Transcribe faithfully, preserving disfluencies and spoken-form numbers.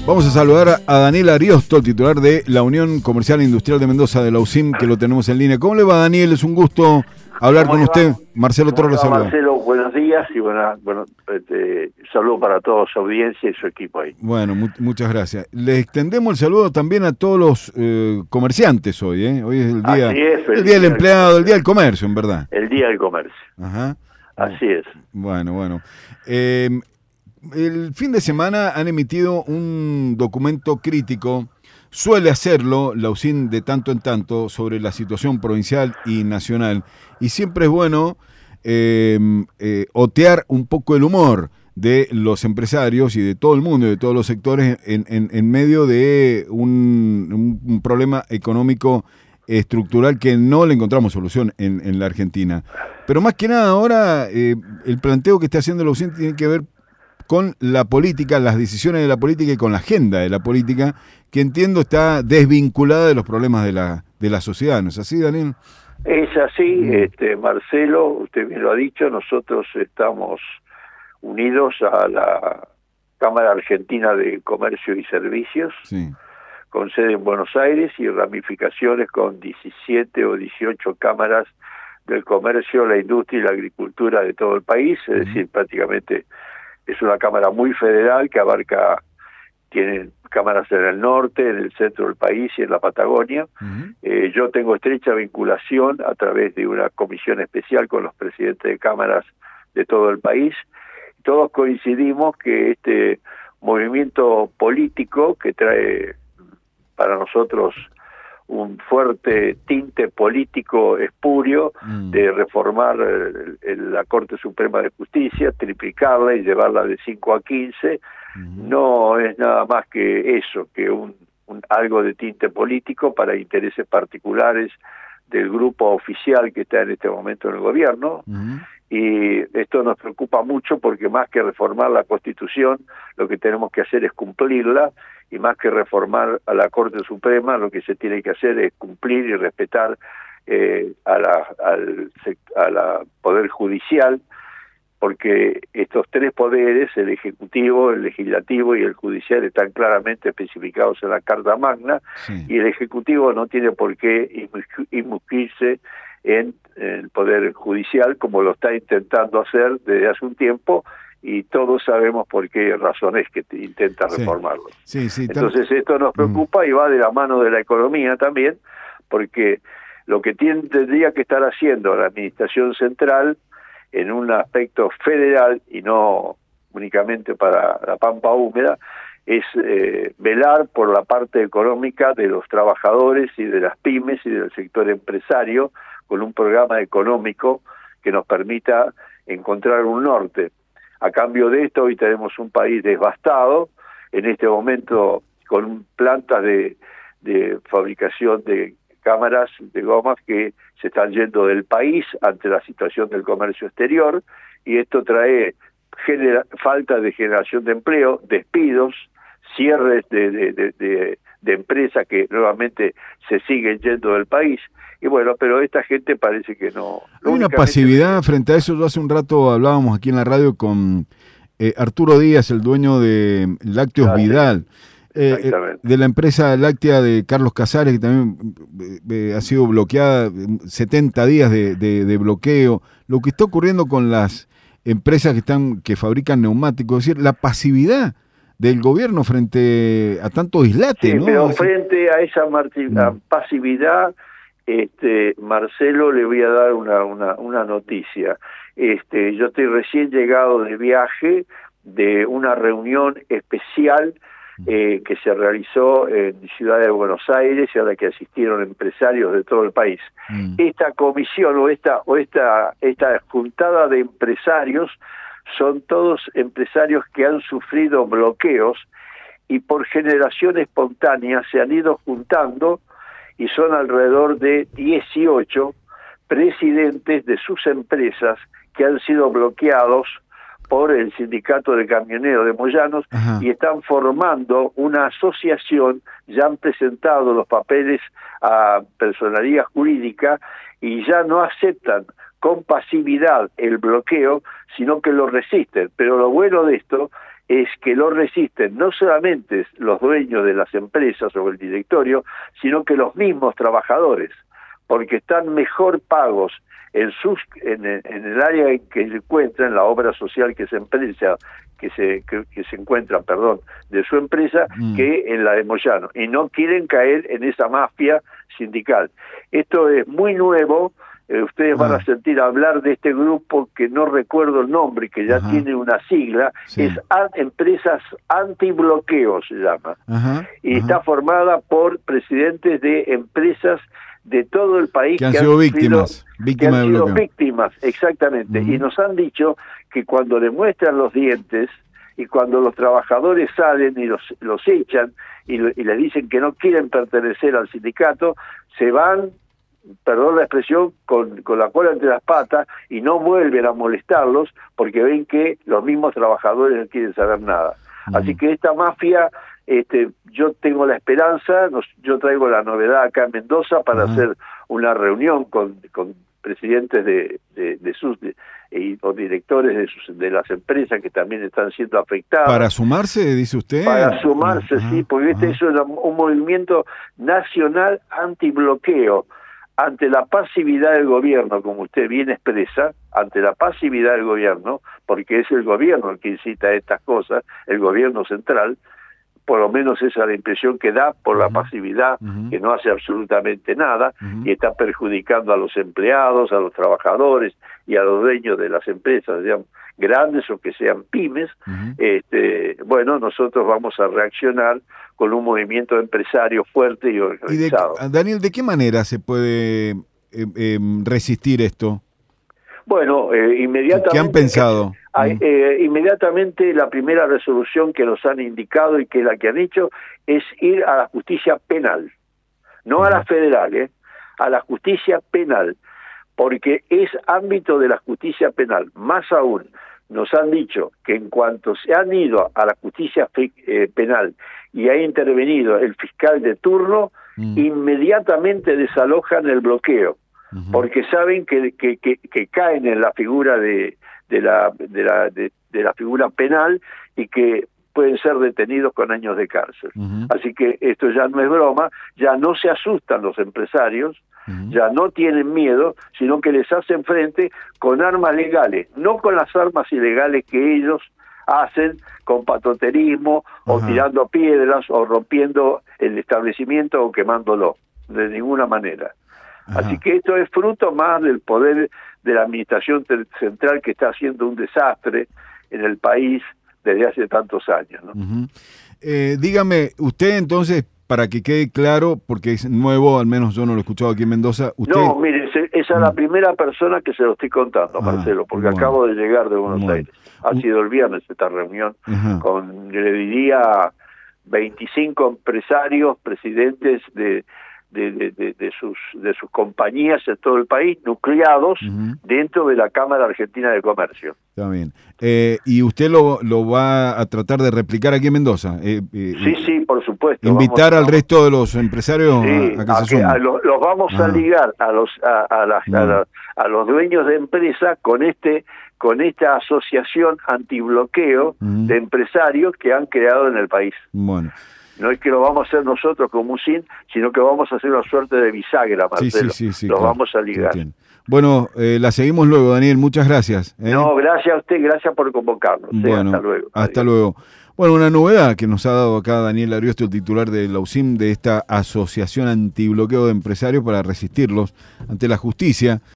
Vamos a saludar a Daniel Ariosto, el titular de la Unión Comercial e Industrial de Mendoza de la U C I M, que lo tenemos en línea. ¿Cómo le va, Daniel? Es un gusto hablar con usted. Marcelo Toro lo saluda. Marcelo, buenos días y buena, bueno, este, saludo para toda su audiencia y su equipo ahí. Bueno, mu muchas gracias. Le extendemos el saludo también a todos los eh, comerciantes hoy, ¿eh? Hoy es el día, Así es, el día del empleado, el día del comercio, en verdad. El día del comercio. Ajá. Así es. Bueno, bueno. Eh, el fin de semana han emitido un documento crítico, suele hacerlo la U C I M de tanto en tanto, sobre la situación provincial y nacional, y siempre es bueno eh, eh, otear un poco el humor de los empresarios y de todo el mundo y de todos los sectores en, en, en medio de un, un, un problema económico estructural que no le encontramos solución en, en la Argentina. Pero más que nada ahora eh, el planteo que está haciendo la U C I M tiene que ver con la política, las decisiones de la política y con la agenda de la política, que entiendo está desvinculada de los problemas de la, de la sociedad. ¿No es así, Daniel? Es así, mm. este, Marcelo, usted bien lo ha dicho, nosotros estamos unidos a la Cámara Argentina de Comercio y Servicios, sí, con sede en Buenos Aires y ramificaciones con diecisiete o dieciocho cámaras del comercio, la industria y la agricultura de todo el país, es mm. decir, prácticamente es una cámara muy federal que abarca, tiene cámaras en el norte, en el centro del país y en la Patagonia. Uh-huh. eh, yo tengo estrecha vinculación a través de una comisión especial con los presidentes de cámaras de todo el país. Todos coincidimos que este movimiento político que trae para nosotros un fuerte tinte político espurio mm. de reformar el, el, la Corte Suprema de Justicia, triplicarla y llevarla de cinco a quince, mm. no es nada más que eso, que un, un algo de tinte político para intereses particulares del grupo oficial que está en este momento en el gobierno, mm. y esto nos preocupa mucho porque más que reformar la Constitución, lo que tenemos que hacer es cumplirla, y más que reformar a la Corte Suprema, lo que se tiene que hacer es cumplir y respetar eh, a la, al a la Poder Judicial, porque estos tres poderes, el Ejecutivo, el Legislativo y el Judicial, están claramente especificados en la Carta Magna, sí. y el Ejecutivo no tiene por qué inmiscuirse en el Poder Judicial, como lo está intentando hacer desde hace un tiempo, y todos sabemos por qué razones que intenta reformarlo. Sí, sí, sí, Entonces tal... esto nos preocupa mm. y va de la mano de la economía también, porque lo que tiene, tendría que estar haciendo la Administración Central en un aspecto federal y no únicamente para la Pampa Húmeda, es eh, velar por la parte económica de los trabajadores y de las pymes y del sector empresario, con un programa económico que nos permita encontrar un norte. A cambio de esto, hoy tenemos un país devastado, en este momento con plantas de, de fabricación de cámaras de gomas que se están yendo del país ante la situación del comercio exterior, y esto trae genera, falta de generación de empleo, despidos, cierres de, de, de, de, de empresas que nuevamente se siguen yendo del país. Y bueno, pero esta gente parece que no... Hay una pasividad frente a eso. Yo hace un rato hablábamos aquí en la radio con eh, Arturo Díaz, el dueño de Lácteos ah, Vidal, eh, de la empresa láctea de Carlos Casares, que también eh, ha sido bloqueada, setenta días de, de, de bloqueo. Lo que está ocurriendo con las empresas que están que fabrican neumáticos, es decir, la pasividad del gobierno frente a tanto dislate, sí, ¿no? Pero frente a esa mm. pasividad... Este, Marcelo, le voy a dar una, una, una noticia. Este, yo estoy recién llegado de viaje de una reunión especial eh, que se realizó en Ciudad de Buenos Aires y a la que asistieron empresarios de todo el país. Mm. Esta comisión o esta o esta esta juntada de empresarios son todos empresarios que han sufrido bloqueos y por generación espontánea se han ido juntando, y son alrededor de dieciocho presidentes de sus empresas que han sido bloqueados por el sindicato de camioneros de Moyanos. Ajá. Y están formando una asociación, ya han presentado los papeles a personería jurídica y ya no aceptan con pasividad el bloqueo, sino que lo resisten. Pero lo bueno de esto es que lo resisten no solamente los dueños de las empresas o el directorio, sino que los mismos trabajadores, porque están mejor pagos en sus en, en el área en que se encuentra, en la obra social que se empresa, que se que, que se encuentra, perdón, de su empresa, mm. que en la de Moyano, y no quieren caer en esa mafia sindical. Esto es muy nuevo. Eh, ustedes van ah. a sentir hablar de este grupo que no recuerdo el nombre, que ya Ajá. tiene una sigla, sí. es a, Empresas Antibloqueo se llama, Ajá. y Ajá. está formada por presidentes de empresas de todo el país que han que sido han víctimas, sido, víctimas, que han de sido bloqueo. víctimas, exactamente, uh-huh. y nos han dicho que cuando le muestran los dientes y cuando los trabajadores salen y los, los echan y, y les dicen que no quieren pertenecer al sindicato, se van, perdón la expresión, con, con la cola entre las patas y no vuelven a molestarlos porque ven que los mismos trabajadores no quieren saber nada. Uh-huh. Así que esta mafia, este, yo tengo la esperanza, nos, yo traigo la novedad acá en Mendoza para uh-huh. hacer una reunión con, con presidentes de, de, de sus de, y, o directores de, sus, de las empresas que también están siendo afectadas. ¿Para sumarse, dice usted? Para sumarse, uh-huh. sí, porque este uh-huh. es un, un movimiento nacional antibloqueo. Ante la pasividad del gobierno, como usted bien expresa, ante la pasividad del gobierno, porque es el gobierno el que incita estas cosas, el gobierno central, por lo menos esa es la impresión que da por la uh-huh. pasividad, uh-huh. que no hace absolutamente nada, uh-huh. y está perjudicando a los empleados, a los trabajadores y a los dueños de las empresas, sean grandes o que sean pymes. Uh-huh. este, bueno, nosotros vamos a reaccionar con un movimiento empresario fuerte y organizado. ¿Y de, Daniel, de qué manera se puede eh, eh, resistir esto? Bueno, eh, inmediatamente... ¿Qué han pensado? Eh, eh, inmediatamente la primera resolución que nos han indicado y que es la que han hecho es ir a la justicia penal, no a la federal, eh, a la justicia penal, porque es ámbito de la justicia penal. Más aún, nos han dicho que en cuanto se han ido a la justicia eh, penal y ha intervenido el fiscal de turno, mm. inmediatamente desalojan el bloqueo, uh-huh. porque saben que, que, que, que caen en la figura de, de, la, de, la, de, de la figura penal y que pueden ser detenidos con años de cárcel. Uh-huh. Así que esto ya no es broma, ya no se asustan los empresarios, uh-huh. ya no tienen miedo, sino que les hacen frente con armas legales, no con las armas ilegales que ellos hacen con patoterismo, uh-huh. o tirando piedras, o rompiendo el establecimiento, o quemándolo, de ninguna manera. Uh-huh. Así que esto es fruto más del poder de la administración central, que está haciendo un desastre en el país desde hace tantos años, ¿no? Uh-huh. eh, dígame, usted entonces, para que quede claro, porque es nuevo, al menos yo no lo he escuchado aquí en Mendoza. Usted... No, mire, esa es uh-huh. la primera persona que se lo estoy contando, ah, Marcelo, porque bueno. acabo de llegar de Buenos bueno. Aires. Ha uh-huh. sido el viernes esta reunión uh-huh. con, yo le diría, veinticinco empresarios, presidentes de... De, de, de, de sus de sus compañías en todo el país, nucleados uh-huh. dentro de la Cámara Argentina de Comercio. Está bien. Eh, ¿Y usted lo, lo va a tratar de replicar aquí en Mendoza? Eh, eh, sí, sí, por supuesto. ¿Invitar vamos, al vamos. resto de los empresarios sí, a, a que a se sumen? A los, los vamos ah. a ligar a los a, a, las, ah. a, la, a los dueños de empresas con este con esta asociación antibloqueo uh-huh. de empresarios que han creado en el país. Bueno. No es que lo vamos a hacer nosotros como S I N, sino que vamos a hacer una suerte de bisagra, Marcelo. Sí, sí, sí, sí, lo claro, vamos a ligar. Bueno, eh, la seguimos luego, Daniel. Muchas gracias. ¿eh? No, gracias a usted, gracias por convocarnos. Bueno, hasta luego. Hasta Adiós. luego. Bueno, una novedad que nos ha dado acá Daniel Ariosto, el titular de la U S I M, de esta Asociación Antibloqueo de Empresarios, para resistirlos ante la justicia.